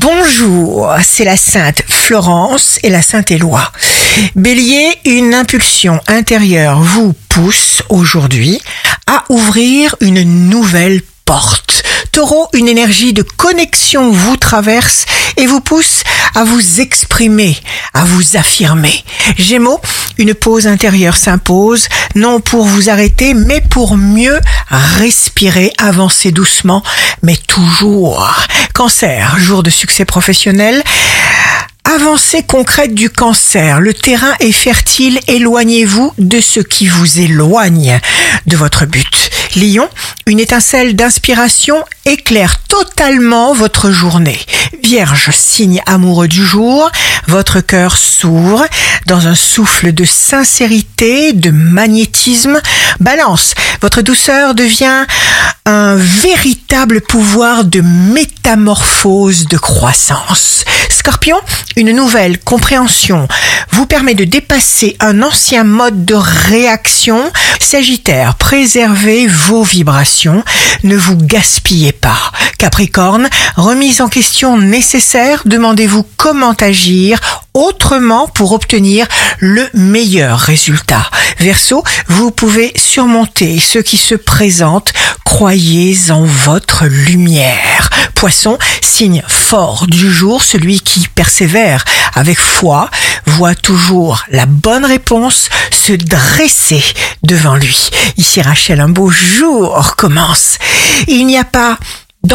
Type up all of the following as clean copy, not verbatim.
Bonjour, c'est la sainte Florence et la sainte Éloi. Bélier, une impulsion intérieure vous pousse aujourd'hui à ouvrir une nouvelle porte. Taureau, une énergie de connexion vous traverse et vous pousse à vous exprimer, à vous affirmer. Gémeaux, une pause intérieure s'impose, non pour vous arrêter, mais pour mieux respirer, avancer doucement, mais toujours. Cancer, jour de succès professionnel. Avancée concrète du cancer. Le terrain est fertile. Éloignez-vous de ce qui vous éloigne de votre but. Lion, une étincelle d'inspiration éclaire totalement votre journée. Vierge, signe amoureux du jour. Votre cœur s'ouvre dans un souffle de sincérité, de magnétisme. Balance, votre douceur devient un véritable pouvoir de métamorphose, de croissance. Scorpion, une nouvelle compréhension vous permet de dépasser un ancien mode de réaction. Sagittaire, préservez vos vibrations, ne vous gaspillez pas. Capricorne, remise en question nécessaire, demandez-vous comment agir autrement pour obtenir le meilleur résultat. Verseau, vous pouvez surmonter ce qui se présente, croyez en votre lumière. Poisson, signe fort du jour, celui qui persévère avec foi voit toujours la bonne réponse se dresser devant lui. Ici Rachel, un beau jour commence. Il n'y a pas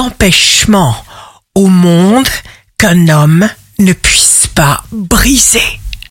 d'empêchement au monde qu'un homme ne puisse pas briser.